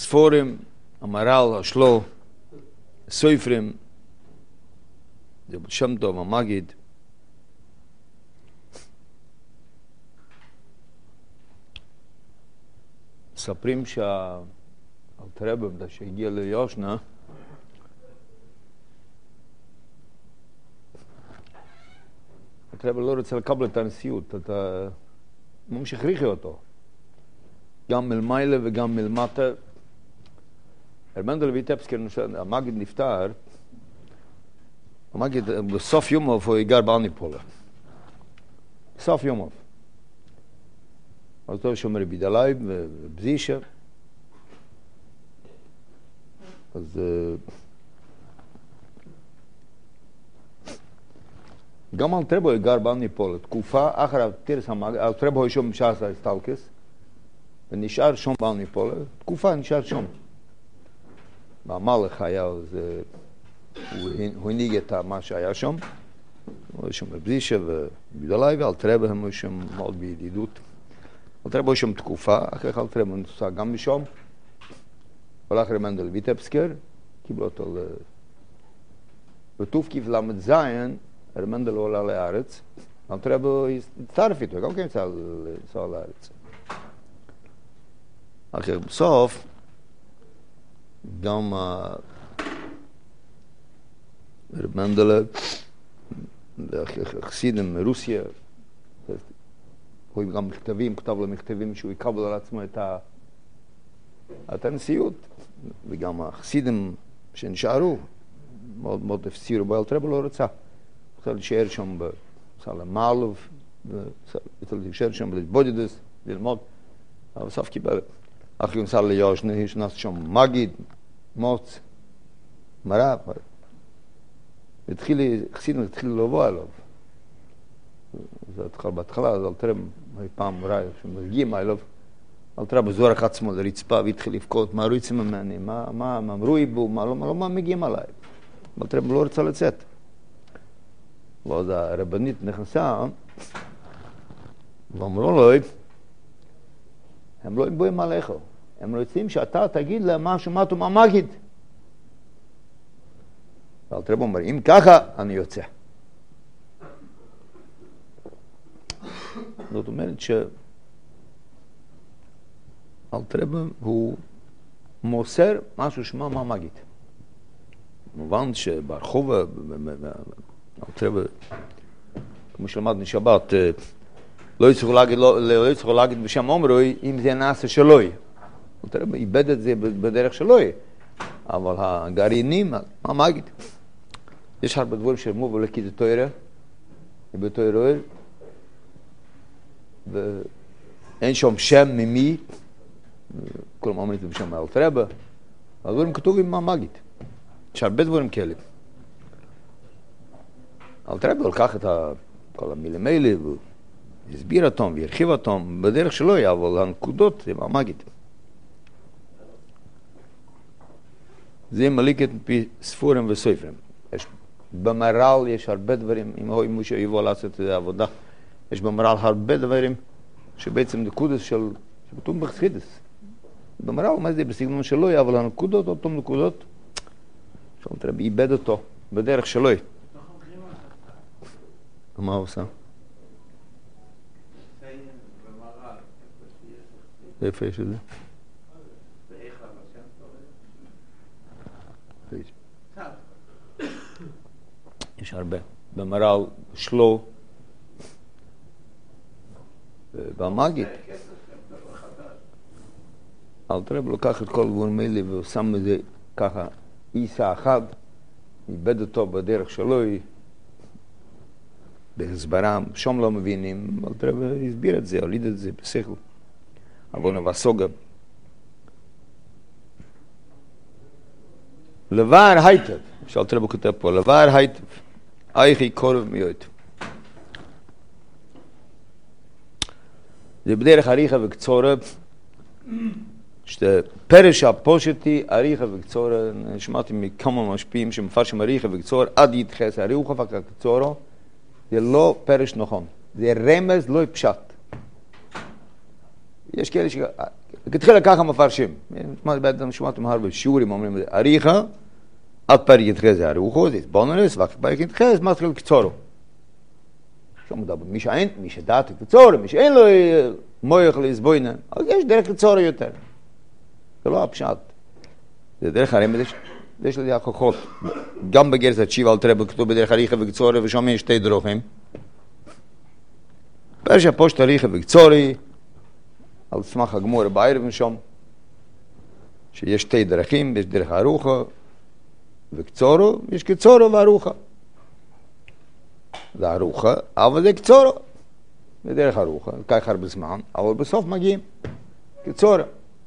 ספורים, המהר"ל, השלו, סופרים, זה שם טוב, המגיד. מספרים שהאלטר רבי, שהגיע ליושנה, האלטר רבי לא רוצה לקבל את הנשיאות, אתה ממשיך ריחי אותו. גם מלמעלה וגם מלמטה. מנדל ויטבסקי, המגיד נפטר, המגיד בסוף יומוב הוא גר באניפולה. בסוף יומוב. אז טוב שומר בידלאי ובזישה. אז גם על טרבו גר באניפולה. תקופה אחריו תירס המגיד, על טרבו שום שעשה סטלקס, ונשאר שום באניפולה. תקופה נשאר שום. במלך היה, הוא הנהיג את מה שהיה שם. הוא היה שם בזישה ובידלאי, ועל טרבו הם היו שם מאוד בידידות. אלטר רבי שם תקופה, אחרי אלטר רבי נוסע גם משם, הלך למנדל ויטבסקי, קיבלו אותו בתוף למד זין, מנדל עולה לארץ, אלטר רבי הצטרף איתו, גם כן יצא לארץ. אחרי בסוף, גם מנדל, חסידים מרוסיה, הוא גם מכתבים, כתב לו מכתבים שהוא יקבל על עצמו את הנשיאות, וגם החסידים שנשארו, מאוד מאוד הפסירו בו, אלטר רבי לא רצה. רצה להישאר שם למעלוב, רצה להישאר שם להתבודדס, ללמוד, אבל בסוף קיבל. אחרי הוא נסע ליושנה, נכנס שם מגיד, מוץ, מרב, חסידים התחילו לבוא עליו. זה התחל בהתחלה, אז אלטר רבי פעם ראה שמגיעים אליו, אלטר רבי זורק עצמו לרצפה והתחיל לבכות, מה רוצים ממני, מה אמרו איבו, מה מגיעים עליי. אלטר רבי לא רצה לצאת. ואז הרבנית נכנסה, ואמרו לו, הם לא באים עליך, הם רוצים שאתה תגיד להם מה שמעתו מהמגיד. ואלטר רבי אומר, אם ככה, אני יוצא. זאת אומרת שאלטר רבי הוא מוסר משהו שמה מהמגיד. מובן שברחוב אלטר רבי, כמו שלמדנו שבת, לא יצטרכו להגיד בשם אומרוי אם זה נעשה שלוי. אלטר רבי איבד את זה בדרך שלוי. אבל הגרעינים, מהמגיד. יש הרבה דברים שרמו ולקי זה תוירה, בתוירה, ואין שם שם ממי, כולם אומרים את זה בשם אלטר רבי, הדברים כתובים מהמגיד. יש הרבה דברים כאלה. אלטר רבי לקח את כל המילים האלה, והסביר אותם והרחיב אותם בדרך שלו, אבל הנקודות זה מהמגיד. זה מליקת מפי ספורים וסופרים. במהר"ל יש הרבה דברים, אם מישהו יבוא לעשות את העבודה, יש במהר"ל הרבה דברים שבעצם נקודות שבתום בחסידות. במהר"ל מה זה בסגנון שלו, אבל הנקודות, אותם נקודות, שאלטר רבי איבד אותו בדרך שלו. מה הוא עושה? איפה יש את זה? יש הרבה. במהר"ל שלו, במגיד. אלטר רבי לוקח את כל הדברים האלה ושם את זה ככה, עיסה אחד, איבד אותו בדרך שלו, בהסברה, שום לא מבינים, אלטר רבי הסביר את זה, הוליד את זה בשכל. אבל נבסוגה. לבר הייטב, שאלטר רבי כותב פה, לבר הייטב, אייכי קורב מיועד. זה בדרך אריכה וקצורה, שפרש הפושטי אריכה וקצורה, שמעתי מכמה משפיעים שמפרשים אריכה וקצורה, עד יתחס, אריכה וקצורה, זה לא פרש נכון, זה רמז לא פשט. יש כאלה כתחילה ככה מפרשים. שמעתם הרבה שיעורים אומרים, אריכה, עד פרק יתחז זה ארוכו, זה בונלס, ואחר פרק יתחז, מתחיל קצורו. מי שדעת קצורו, מי שאין לו מויך להסבוינן, אז יש דרך קצורו יותר. זה לא הפשט. זה דרך הרמז, יש לזה הכוחות. גם בגרסת שיבה על טרבל כתוב בדרך אריכה וקצורו, ושם יש שתי דרוכים. פרשה פושט אריכה וקצורי, על סמך הגמור בערב משום, שיש שתי דרכים, יש דרך ארוכה וקצורו, יש קצורו וארוכה. זה ארוכה, אבל זה קצורו. זה דרך ארוכה, כך הרבה זמן, אבל בסוף מגיעים קצורו.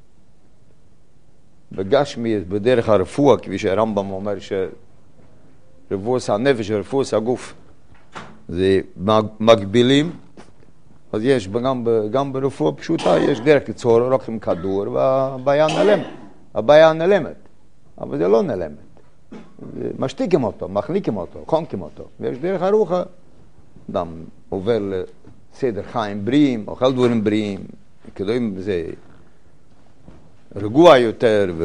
בגשמי, בדרך הרפואה, כפי שהרמב"ם אומר שרפואת הנפש ורפואת הגוף זה מקבילים, אז יש גם ברפואה פשוטה, יש דרך קצורו, רק עם כדור, והבעיה נעלמת. אבל זה לא נעלמת. משתיקים אותו, מחליקים אותו, חונקים אותו. ויש דרך ארוכה, אדם עובר לסדר חיים בריאים, אוכל דברים בריאים, כאילו אם זה רגוע יותר,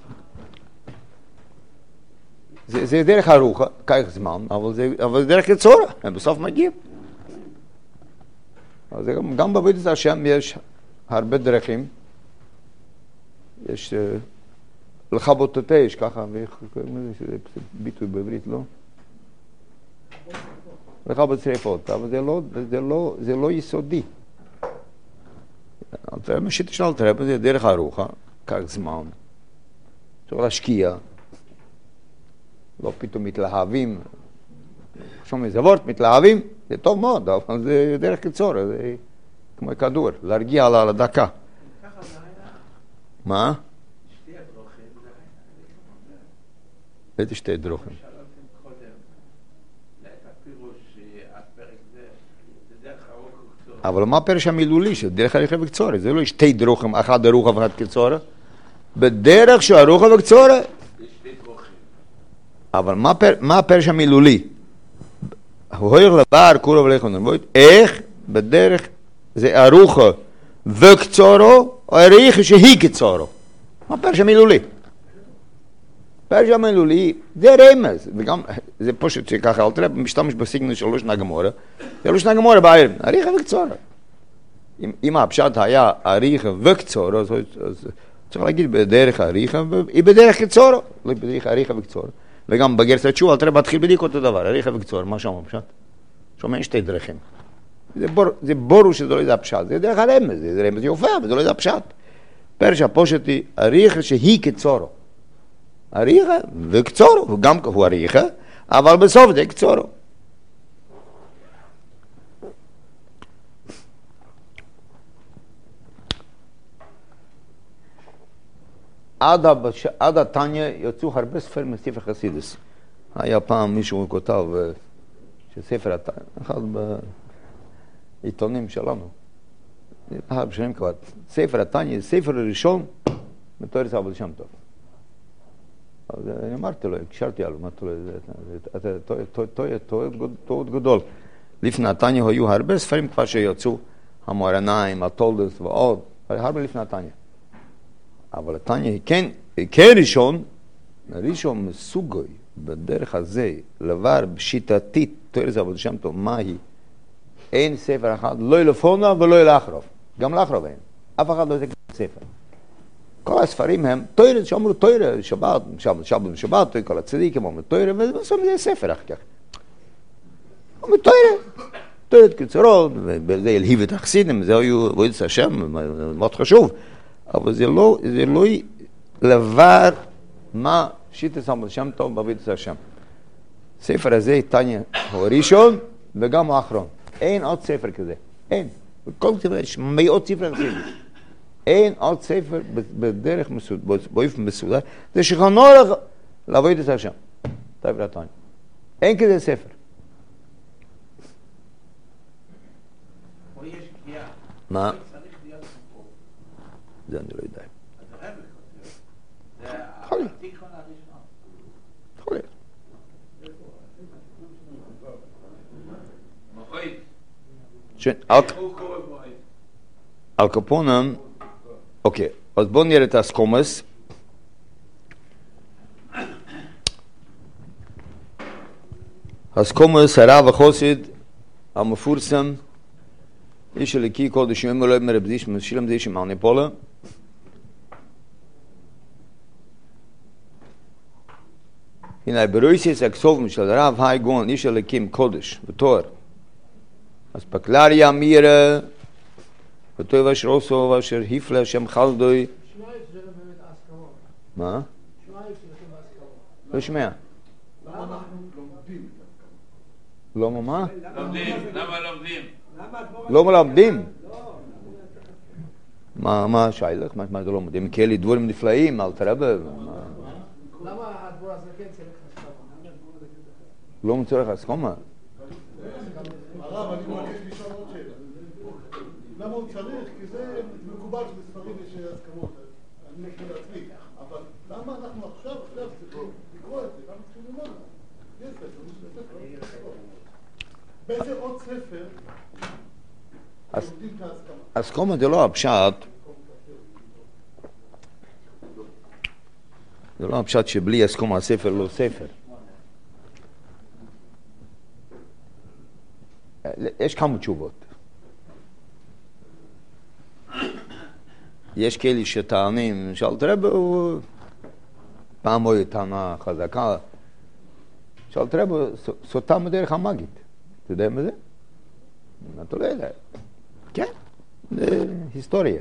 זה דרך ארוכה, כך זמן, אבל זה דרך קצורה, הם בסוף מגיעים. אז גם בעבודת השם יש הרבה דרכים, יש לכבות את האש, ככה, זה ביטוי בעברית, לא? לכבות שריפות, אבל זה לא יסודי. משיט של אלתרעב זה דרך ארוכה, כך זמן, צריך להשקיע, לא פתאום מתלהבים, שום איזה וורט מתלהבים, זה טוב מאוד, אבל זה דרך קצור, זה כמו כדור, להרגיע על הדקה. מה? איזה שתי דרוכים? אבל מה הפרש המילולי של דרך ארוכה וקצורה? זה לא שתי דרוכים, אחד ארוכה ואחד קצורה. בדרך של ארוכה וקצורה. אבל מה הפרש המילולי? הוא הולך לבר, כולו ולכו נרבוית. איך בדרך זה ארוכה וקצורו, או אריכה שהיא קצורו? מה הפרש המילולי? פרש המילולי זה רמז, וגם זה פשוט שככה אלתרעב משתמש בסיגנל של לושן הגמורה, זה לושן הגמורה בערב, אריכה וקצורה. אם הפשט היה אריכה וקצורה, אז צריך להגיד בדרך אריכה, היא בדרך קצורה, לא בדרך אריכה וקצורה. וגם בגרסת תשובה, אלתרעב מתחיל בדיוק אותו דבר, אריכה וקצורה, מה שם הפשט? שם אין שתי דרכים. זה ברור שזה לא ידע הפשט, זה דרך הרמז, זה רמז יופה, אבל זה לא ידע הפשט. פרש הפושט היא אריכה שהיא קצורו. אריכה וקצורו, הוא גם הוא אריכה, אבל בסוף זה קצורו. עד התניא יצאו הרבה ספרים מספר חסידות. היה פעם מישהו כותב שספר התניא, אחד בעיתונים שלנו, הרבה שנים כבר, ספר התניא, ספר הראשון מתורס הבעל שם טוב. אז אני אמרתי לו, הקשרתי עליו, אמרתי לו, אתה טועה גדול. לפני התניא היו הרבה ספרים כבר שיצאו, המוהר"ניים, התולדות ועוד, הרבה לפני התניא. אבל התניא כן ראשון מסוגוי בדרך הזה, לבר בשיטתית, תורס הבעל שם טוב, מהי? אין ספר אחד, לא לפונה ולא לאחרוב. גם לאחרוב אין. אף אחד לא יזכה ספר. כל הספרים הם תוירה, שאומרו תוירה, שבת, שבת, כל הצדיקים אומרו תוירה, ובסוף זה ספר אחר כך. אומרו תוירה קצרות, ובזה ילהיב את החסידים, זה היו עבודת השם, מאוד חשוב, אבל זה לא לבר מה שיטת הבעל שם טוב בעבודת השם. הספר הזה, תניא, הוא הראשון וגם האחרון. אין עוד ספר כזה, אין. בכל ספר יש מאות ספרים חסידים. אין עוד ספר בדרך באופן מסודר, זה שכנו לעבוד את השם, ספר התניא. אין כזה ספר. פה יש קביעה. מה? צריך להיות פה. זה אני לא יודע. זה יכול להיות. התיקון הראשון. יכול להיות. מועד. על קופונם, אוקיי, אז בואו נראה את הסקומס. הסקומס, הרב החסיד המפורסם, איש אלוקי קודש יום אלוהים מרב דיש, משילם דיש עם מניפולה. הנה, ברויסיס אקסובם של הרב היי גון, איש אלוקים קודש, בתואר. אז בקלריה מירה, בתואר ואשר עושו ואשר היפלה, שם חלדוי. שניים זה באמת ההסכמות. מה? שניים זה ההסכמות. לא שומע. למה אנחנו לומדים? לא מה? לומדים, למה לומדים? לא מלמדים. מה שיילך? מה זה לא לומדים? כאלה דברים נפלאים, אל תראה. למה הדבור הזה כן צריך הסכמה? לא מצורך הסכמה. הרב, אני מבקש לשאול עוד שאלה. למה הוא צריך? כי זה מקובל שבספרים יש הסכמות. אני מכיר לעצמי. אבל למה אנחנו עכשיו צריכים לקרוא את זה? למה צריכים ללמוד? יש ספר, באיזה עוד ספר לומדים את ההסכמה? הסכמה זה לא הפשט. זה לא הפשט שבלי הסכמה הספר לא ספר. יש כמה תשובות. יש כאלה שטענים, שאלתר רבי הוא פעם הוא טענה חזקה, שאלתר רבי סוטה מדרך המגיד. אתה יודע מה זה? אתה לא יודע. כן, זה היסטוריה.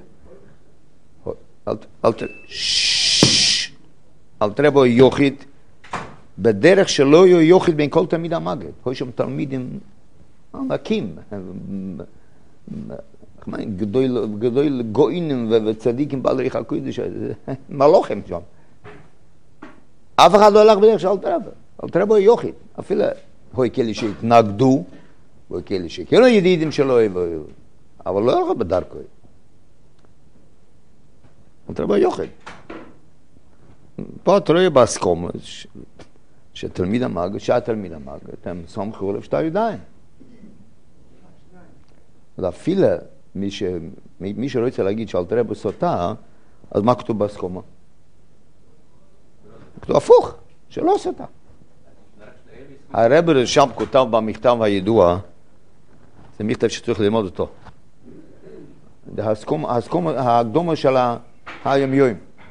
אלתר רבי הוא יוחיד, בדרך שלא יהיו יוחיד בין כל תלמיד המגיד. היו שם תלמידים ענקים, גדול גוינים וצדיקים בעל ריח הקודש, מלוכים שם. אף אחד לא הלך בדרך של אלתר רבי. אלתר רבי הוא יוחיד. אפילו היו כאלה שהתנגדו, והיו כאלה שכאילו ידידים שלו, אבל לא הלכו בדרכו. אלתר רבי הוא יוחיד. פה אתה רואה בהסכמה שתלמיד המגיד, שהתלמיד המגיד, הם סומכו עליו שתי ידיים. אפילו מי שלא רוצה להגיד שאלתר רבי סוטה, אז מה כתוב בהסכמה? כתוב הפוך, שלא סוטה. הרבי שם כותב במכתב הידוע, זה מכתב שצריך ללמוד אותו. ההקדומה של היום יום.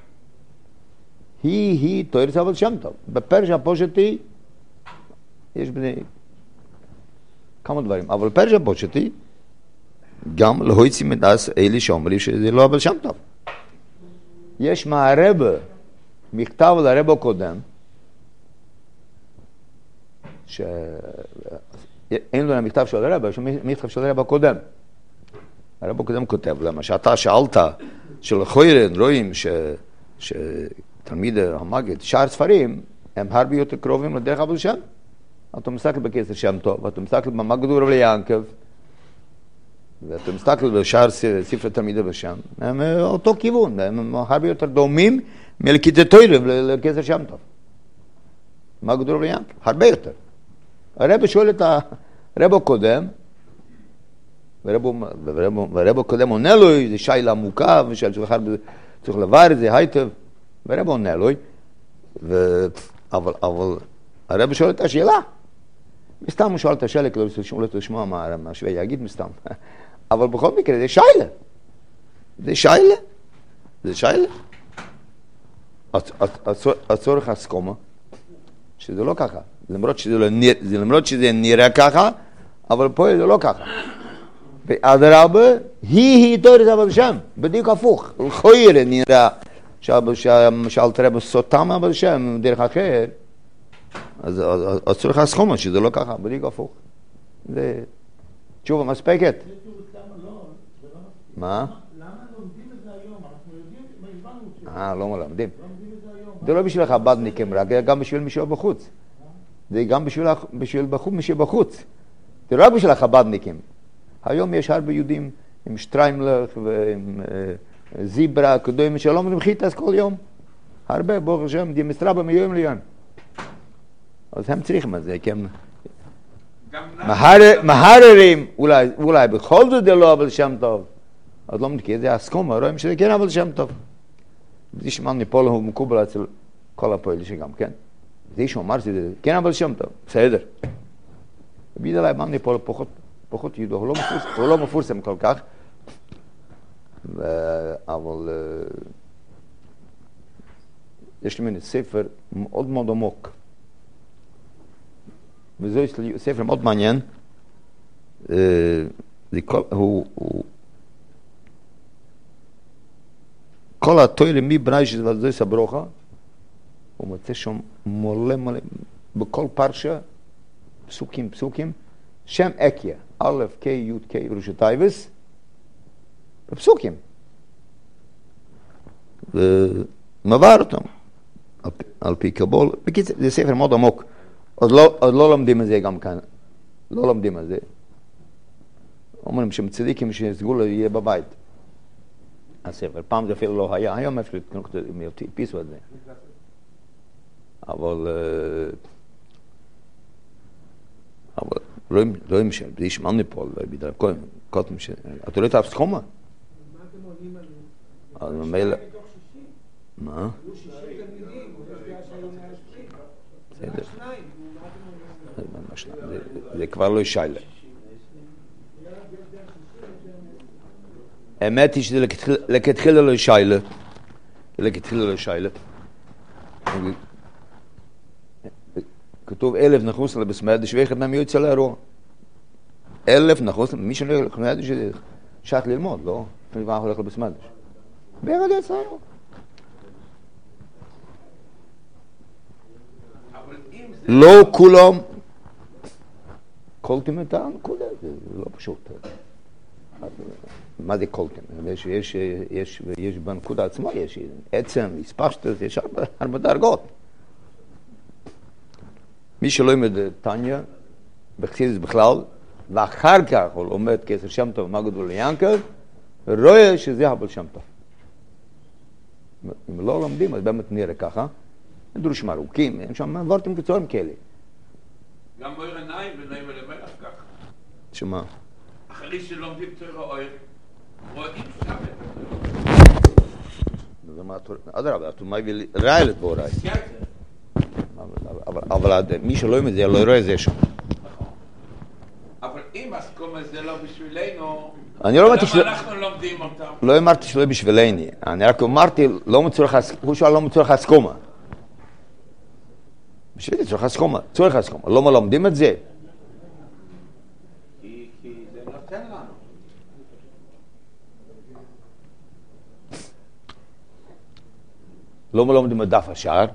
היא תוארת אבל שם טוב. בפרש הפושטי יש בני כמה דברים, אבל בפרש הפושטי גם לא יוצאים מדעס אלה שאומרים שזה לא אבל שם טוב. יש מהרבי מכתב לרבי הקודם, אין לו מכתב של הרבי, יש מכתב של הרבי הקודם. הרבי הקודם כותב למה שאתה שאלת של חוירן רואים שתלמיד המגיד, שאר ספרים הם הרבה יותר קרובים לדרך אבל שם. אתה מסתכל בכסר שם טוב, ואתה מסתכל במגד רבי ליעקב, ואתה מסתכל בשאר ספרי תלמידי בשם, הם אותו כיוון, הם הרבה יותר דומים מלקיטי תוירב לכסר שם טוב. מגד רבי ליעקב, הרבה יותר. הרבי שואל את הרבי הקודם, והרבי הקודם עונה לו, זה שאלה עמוקה, צריך לבר את זה היטב, והרבי עונה לו, אבל הרבי שואל את השאלה. מסתם הוא שואל את השאלה, כי לא לשמוע מה השווה יגיד מסתם. אבל בכל מקרה זה שאלה. זה שאלה. הצורך הסכמה, שזה לא ככה. למרות שזה נראה ככה, אבל פה זה לא ככה. ואדרבה, היא תוארת אבל שם, בדיוק הפוך. לכאורה נראה שאלתר רבי סוטה אבל שם, דרך אחר. אז הצורך הסכמה, שזה לא ככה, בדיוק הפוך. זה תשובה מספקת. מה? למה לומדים את זה היום? אנחנו יודעים, הבנו לא מלמדים. לומדים את זה היום. זה לא בשביל החב"דניקים רק, גם בשביל מי שבחוץ. זה גם בשביל מי שבחוץ. זה לא רק בשביל החב"דניקים. היום יש הרבה יהודים עם שטריימלך ועם זיברה, קדומים שלא לומדים חיטס כל יום. הרבה, ברוך השם, דמסתרבה מיום ליום. אז הם צריכים את זה, כי הם מהררים, אולי בכל זאת זה לא אבל שם טוב. אז לא מתקיע, זה הסכומה, רואים שזה כן אבל שם טוב. זה שמען מפולה הוא מקובל אצל כל הפועל שגם, כן? זה שהוא אמר שזה כן אבל שם טוב, בסדר. ביד עליי מאן מפולה פחות ידוע, הוא לא מפורסם כל כך, אבל יש לי ספר מאוד מאוד עמוק. וזה ספר מאוד מעניין. כל התוירה מבראשית ועד זוהי סברוכה, הוא מוצא שם מלא, בכל פרשה, פסוקים, שם אקיה, א', ק', י', ק', ראשי תיבס, בפסוקים. ומבאר אותם, על פי קבול. בקיצור, זה ספר מאוד עמוק. עוד לא לומדים את זה גם כאן. לא לומדים את זה. אומרים שמצדיקים שסגולה יהיה בבית. הספר. פעם זה אפילו לא היה. היום אפילו הדפיסו את זה. אבל רואים זה ישמע מפה, קודם אתה לא תאהב סכומה? מה אתם עולים עליהם? אז ממילא... מה? היו 60 תלמידים, יש דעה שהיו 160. בסדר. שניים, מה אתם עולים? זה כבר לא שיילה. האמת היא שזה לכתחילה לא שיילה. כתוב 1000 נחוס לבסמדש ואחד מהם יוצא לאירוע. 1000 נחוס, מי שלא הולך לבסמדש זה שעת ללמוד, לא? לפעמים הולך לבסמדש. ואחד יוצא לאירוע. לא כולם קולטים את הנקודה, זה לא פשוט. מה זה קולטים? יש בנקודה עצמה, יש עצם, הספשטות, יש הרבה דרגות. מי שלא ילמד טניה, בחסידות בכלל, ואחר כך הוא לומד כסר שם טוב, מגד וליאנקב, רואה שזה הבעל שם טוב. אם לא לומדים, אז באמת נראה ככה. אין דרושים ארוכים, אין שם וורטים קצורים כאלה. גם אויר עיניים ונעים ולמלך ככה. שמה? אחרי שלומדים תוירה אויר, רואים שם את זה. אדרבה, אתה מביא ראילת בו ראי. כן, אבל מי שלא ילמד זה, לא יראה זה שם. אבל אם הסכום הזה לא בשבילנו, אני לא אמרתי למה אנחנו לומדים אותם? לא אמרתי שלא בשבילני. אני רק אמרתי, הוא שואל לא מצורך הסכומה. בשבילי צורך הסכומה. לא לומדים את זה. כי זה נותן לנו. לא לומדים את דף השער.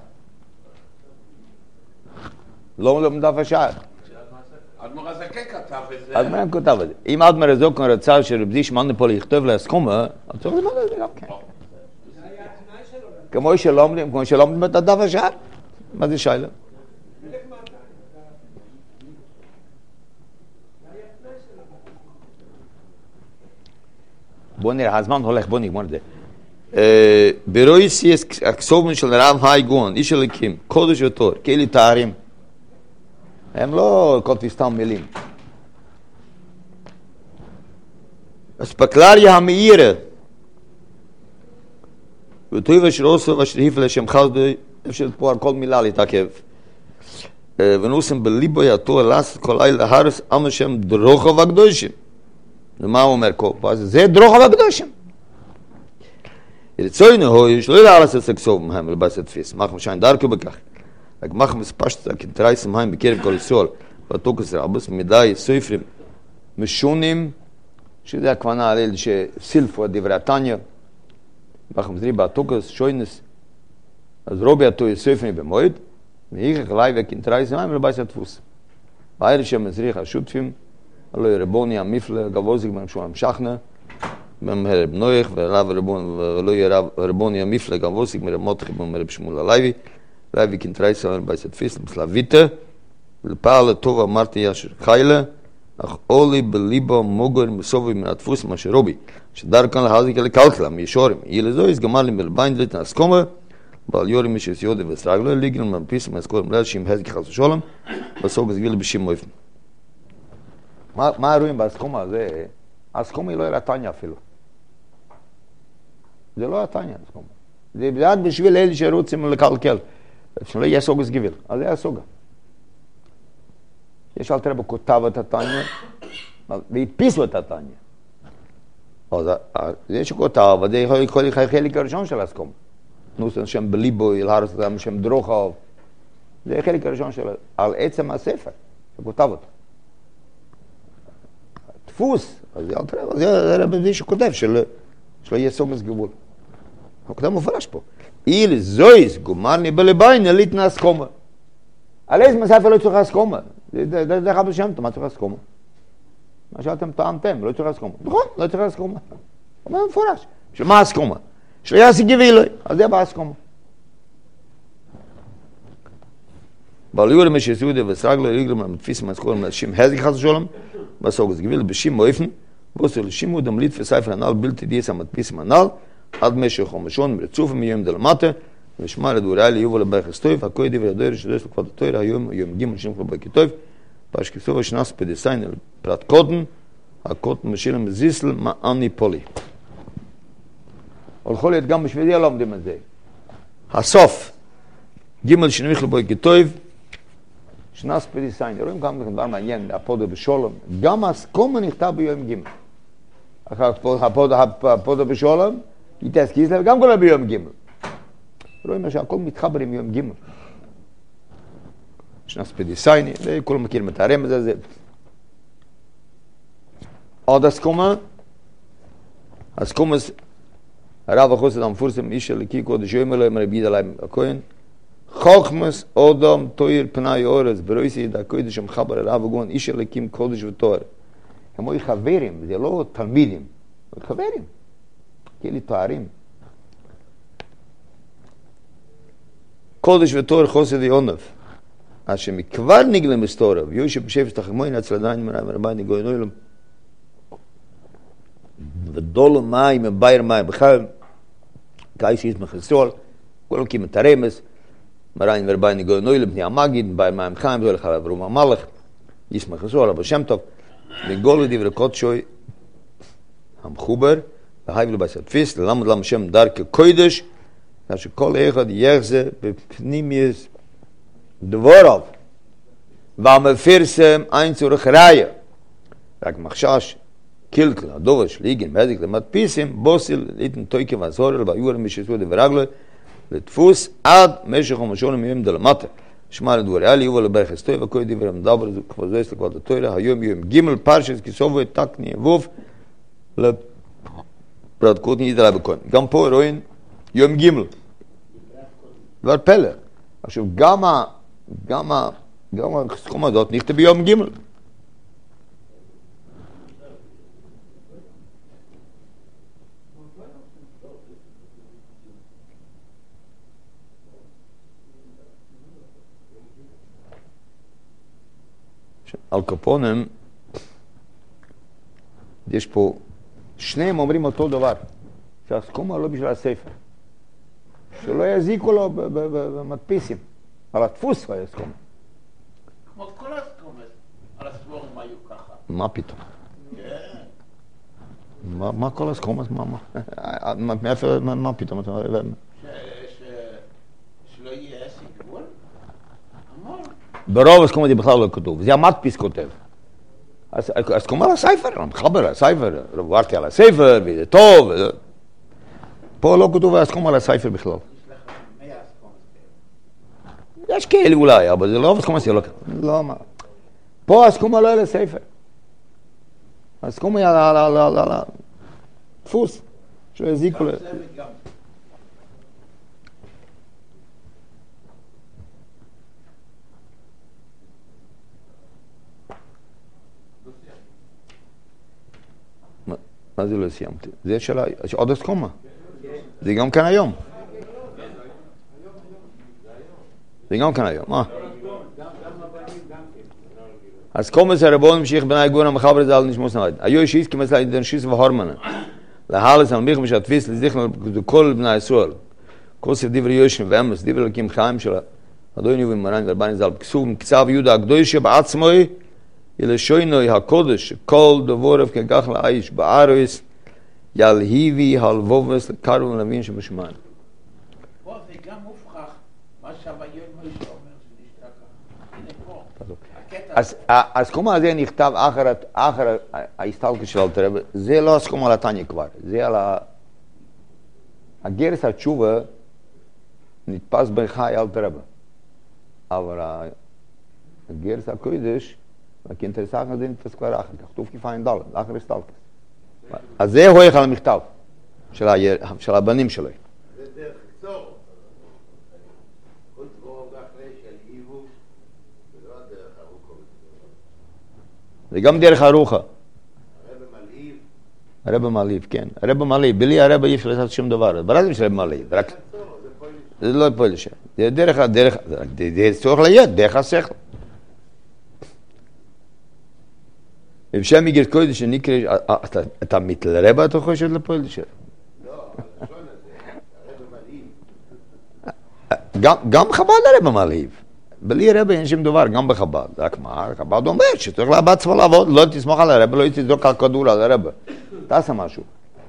לא לומדים דף השער. אדמו"ר הזקן כתב את זה. אדמו"ר כתב את זה. אם אדמו"ר הזקן רצה שרבי שמעון פה יכתוב להסכומה, אז צריך ללמוד את זה גם כן. זה היה התנאי שלו. כמו שלומדים את דף השער. מה זה שיילה? חלק מהתנאי. זה היה התנאי שלו. בוא נראה, הזמן הולך, בוא נגמור את זה. ברויס יש הכסובים של רב הייגון, איש הליקים, קודש ותור, כאלה תארים. הם לא כותבים סתם מילים. אספקלריה המאירה, וטויב אשר עושו ואשר היפה לשם חסדוי, אפשר פה על כל מילה להתעכב. ונוסם בליבו יתור לעשות כל לילה הרס, אנו שם דרוכו והקדושים. ומה הוא אומר פה? זה דרוכו והקדושים. רצוינו הוא שלא לעשות סקסוב מהם לבס התפיס, מחם שיין דרכו בכך. רק מחם מספשת כתרייסם הם בקרב כל ישראל, ותוקס רבוס מדי סופרים משונים, שזה הכוונה על אלה שסילפו את דברי התניא, מחם זרי בתוקס שוינס, אז רובי התוי סופרים במועד, והיכך לי וכתרייסם הם לבס התפוס. בעיר שמזריח השותפים, הלא רבוני המפלה, גבוזיק במשולם שכנה, במהר רב נויך ולא יהיה רבוני המפלג המבוסיק מרב מותח במרב שמואל הלוי לוי כנטרייס אמר בייסת פיס למסלוויתה ולפעל הטוב אמרתי ישר חיילה אך אולי בליבו מוגר מסובי מן התפוס מה שרובי שדרכן להזיק לקלקלה מישורים יהיה לזויס גמר לי מלביין דלת נסקומה בעל יורי משיס יודה וסרגלו ליגל מנפיס מהסקור מלל שים הזיק חס ושולם בסוף בסגיל בשים מויפן מה רואים בהסקומה הזה? הסכום היא לא יראה תניה אפילו. זה לא התניא, הסקומה. זה רק בשביל אלה שרוצים לקלקל. שלא יהיה סוגס גביל, אז זה הסוגה. יש אלתר רבי כותב את התניא, והדפיסו את התניא. אז זה שכותב, זה יכול להיות חלק הראשון של הסקומה. נוסן שם בליבו, ילהרס אדם שם דרוכב. זה חלק הראשון של, על עצם הספר, שכותב אותו. דפוס, אז זה אלתר רבי, זה רבי שכותב, שלא יהיה סוגס גבול. הוא כותב מופרש פה. איל זויס גומרני בלביין אליט נאסקומה. על איזה מספר לא צריך אסקומה? זה חבל שם, מה צריך אסקומה? מה שאתם טעמתם, לא צריך אסקומה. נכון, לא צריך אסקומה. הוא אומר מפורש. של מה אסקומה? שלא יעשי גבילוי, אז זה באסקומה. בעל יורם יש יסודי וסרגלה ריגלם המתפיס מהסקולם לשם הזיק חס ושולם, בסוגס גביל בשם מויפן, ועושה לשם הוא דמליט וספר הנ"ל בלתי דייס המתפיס מהנ"ל, עד משך חומשון מרצוף מיום דלמטה, ושמע לדבוריה ליובו לברכס טוב, הכוי דברי הדויר שדוס לכבוד התויר, היום גימל שם כלו בקי טוב, פשקיסו ושנס פדיסיין אל פרט קוטן, הקוטן משילם זיסל מעני פולי. הולכו להיות גם בשבילי לא עומדים את זה. הסוף, גימל שנמיך כלו בקי טוב, שנס פדיסיין, רואים גם דבר מעניין, הפודו בשולם, גם הסקומה נכתב ביום גימל. הפודו בשולם, יתעס קיסלב, גם כל ביום גימל. רואים שהכל מתחבר עם יום גימל. שנס פדיסייני, וכולם מכירים את הרמז הזה. עוד הסקומה, הרב החוסד המפורסם, איש הליקי קודש יום אלוהים רבי דליים הכהן, חוכמס אודם תויר פנאי אורס, ברויסי ידע קודש המחבר הרב הגון, איש הליקים קודש ותואר. הם היו חברים, זה לא תלמידים, הם חברים. כאלה תוארים. קודש ותואר חוסד יונף. אשר מכבר נגלם מסתורב, יושב בשפש תחמוין הצלדיים מרבי נגוי נוילם. ודולו מים, בייר מים, בכלל, קייס יש מחסול, כולם קים את הרמס, מרבי ורבי נגוי נוילם, פני המגיד, בייר מים חיים, זו לך לברום המלך, יש מחסול, אבל שם טוב, וגולו דברי קודשוי, המחובר, והייבלו בסתפיס, ללמוד למה שם דרכי קודש, שכל אחד יחזה בפנימיוס דבורוב, והמפרסם אין צורך ראיה. רק מחשש, קילקל, הדובש, ליגן, מזיק למדפיסים, בוסיל, ליתן טויקה ועזורל, והיורם משסו דברגלו, לתפוס עד משך ומשולם יום דלמטה. שמע לדבוריה לי, יובל לברכס טוי, וכוי דברי מדבר, כבר זויס לכבוד התוירה, היום יום גימל פרשס, כסובו את תקני ווף, לפרט קוטני ידלה בקון. גם פה רואים יום גימל. דבר פלא. עכשיו, גם הסכום הזאת נכתב ביום גימל. על קופונים, יש פה, שניהם אומרים אותו דבר, שהסכומה לא בשביל הספר. שלא יזיקו לו במדפיסים. על הדפוס היה סכומה. כמו כל הסכומה, על הסבורים היו ככה. מה פתאום? מה כל הסכומה? מה פתאום? שלא יהיה עסק גבול? המון. ברוב הסכומה זה בכלל לא כתוב. זה המדפיס כותב. הסכומה על הספר, מחבר על הספר, עברתי על הספר, וזה טוב. פה לא כתוב הסכומה על הספר בכלל. יש כאלה אולי, אבל זה לא הסכומה זה לא כתוב. לא, מה? פה הסכומה לא על הספר. הסכומה היא על הדפוס. שלא יזיקו ל... מה זה לא סיימתי? זה שאלה, עוד הסכומה. זה גם כאן היום. זה גם כאן היום, מה? אז קומץ הרבון המשיך בני גון המחבר זה על נשמוס נרד. היו אישיס כמסלה אידנשיס והורמנה. להלס על מיך משתפיס לזיכנו כל בני ישראל. כל סף דברי יושם ואמס, דברי לקים חיים של אדוני ומרן ורבני זל. כסוב מקצב יהודה הקדושה בעצמוי, אלא שוינוי הקודש, כל דבורב כגח לאיש בארויס, ילהיבי הלבובס לקרו ונבין שבשמיים. פה זה גם מופרך, מה שהוויון מוישה אומר שנשתה ככה. הנה פה. אז הסכום הזה נכתב אחר ההסתלקות של אלתר רבי, זה לא הסכום על התניא כבר, זה על הגרס התשובה נתפס בחי אלתר רבי, אבל הגרס הקודש, האינטרסנט הזה נתפס כבר אחר כך, כתוב כפיים ד' אחר הסתלקות. אז זה הולך על המכתב של הבנים שלו. זה דרך קצור. כל דבור אחרי של איבוש, זה לא הדרך ארוכה. זה גם דרך ארוכה. הרב מלהיב. הרב מלהיב, כן. הרב מלהיב, בלי הרב אי אפשר לעשות שום דבר. ברור זה הרב מלהיב, רק... זה לא פולישה. זה דרך, זה צורך ליד, דרך השכל. ובשם מגיל קודש שנקרא, אתה מתלרב אתה חושב לפולישה? לא, הלשון הזה, הרב מלהיב. גם חב"ד הרב מלהיב. בלי הרב אין שום דבר, גם בחב"ד. רק מה, חב"ד אומר שצריך בעצמו לעבוד, לא תסמוך על הרב, לא תזרוק על כדור על הרב. תעשה משהו.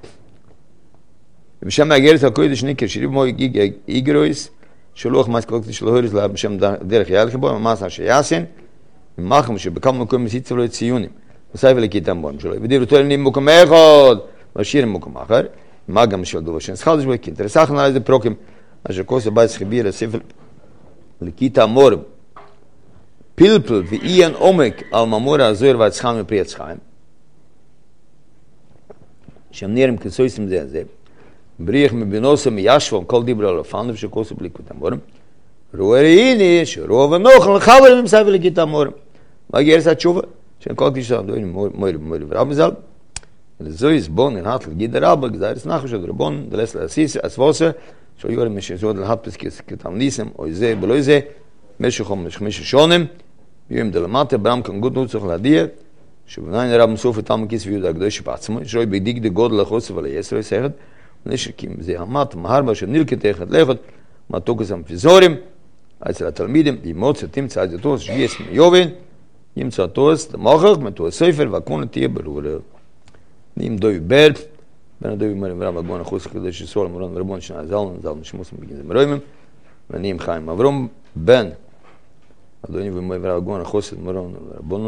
ובשם הגרס הקודש נקרא, שריב מוי איגרויס, שלוח מסקלוקת של הוריס בשם דרך יהלכי בו, ממעשה שיעשן, ממחם שבכמה מקום מסיצב לו את ציונים. וסייב לכיתם בון שלו, ודירו תולים לי במקום אחד, והשירים במקום אחר, מה גם של דובר שנסחל שבו, כי אינטרסחנו על איזה פרוקים, אשר כוס הבית סחיביר הספר לכיתה מורם, פלפל ואיין עומק על ממור הזוהר והצחיים מפרי הצחיים, שם נראים כסויסים זה הזה, בריח מבינוסם מישבו, כל דיבר על אופנוב שכוסו בלי כיתה מורם, רואי שרוב הנוכל לחבר ממסייב לכיתה מורם, והגרס התשובה, שאין כל כלי שלנו דוינים מוירי ורב מזל, ולזויס בון אין הטל גידה רבה, גזיירס נחו של רבון, דלס להסיס, אסבוסה, שיורי משזוד להפס כתם ניסם, אוי זה בלוי זה, משכום משכמיש שונם, יוים דלמטה, ברם כאן גוד נוצח להדיע, שבנין רב מסוף איתם כיס ויהודה הקדוש בעצמו, שרוי בדיק דגוד לחוסף על היסר יסכת, ונשקים זה המת, מהרבה שנלקת אחד לכת, מתוקס המפיזורים, אצל התלמידים, ימוץ תמצא את זה תוס, שגייס מיובן, ימצא תוס, למוכח, מתוס ספר, והכונה תהיה ברור. נים דוי בר, בין הדוי מרים ורם הגבון החוס הקדוש שסול, מרון ורבון שנה זלן, זלן שמוס מגיע זה מרוימם, ונים חיים אברום, בן, הדוי מרים ורם הגבון החוס מרון ורבון,